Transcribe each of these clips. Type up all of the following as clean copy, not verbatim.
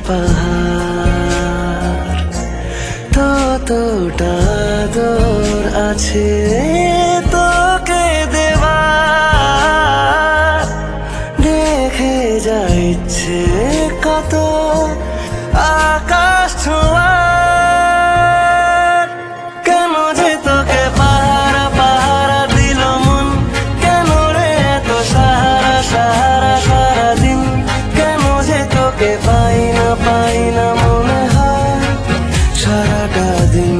পাহাড় ততটা আদর আছে তোকে দেবার। দেখে যা ইচ্ছে কত আকাশ ছোঁয়ার। কেন যে তোকে পাহারা পাহারা দিল মন, কেন রে এত সাহারা সাহারা সারাদিন। কেন যে তোকে পাই না মনে হয় সারাটা দিন।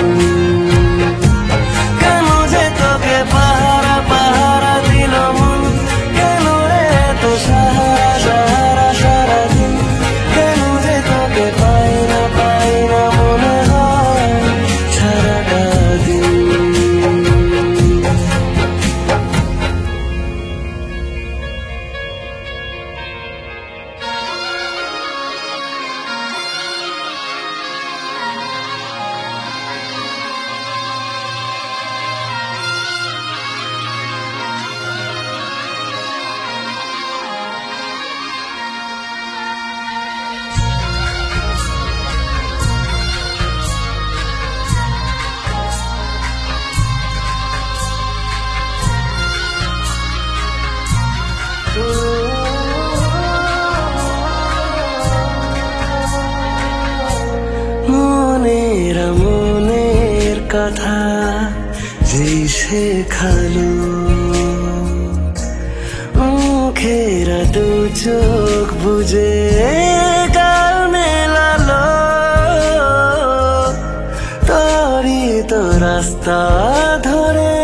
কেন যে তোকে পাহারা পাহারা দিল মন, কেন রে এত সাহারা সাহারা সারাদিন। কেন যে তোকে পাই না মনে হয় সারাটা দিন। মনের কথা যেই শেখালো, মুখেরা দু চোখ বুঝে গাল মেলালো। তোরই তো রাস্তা ধরে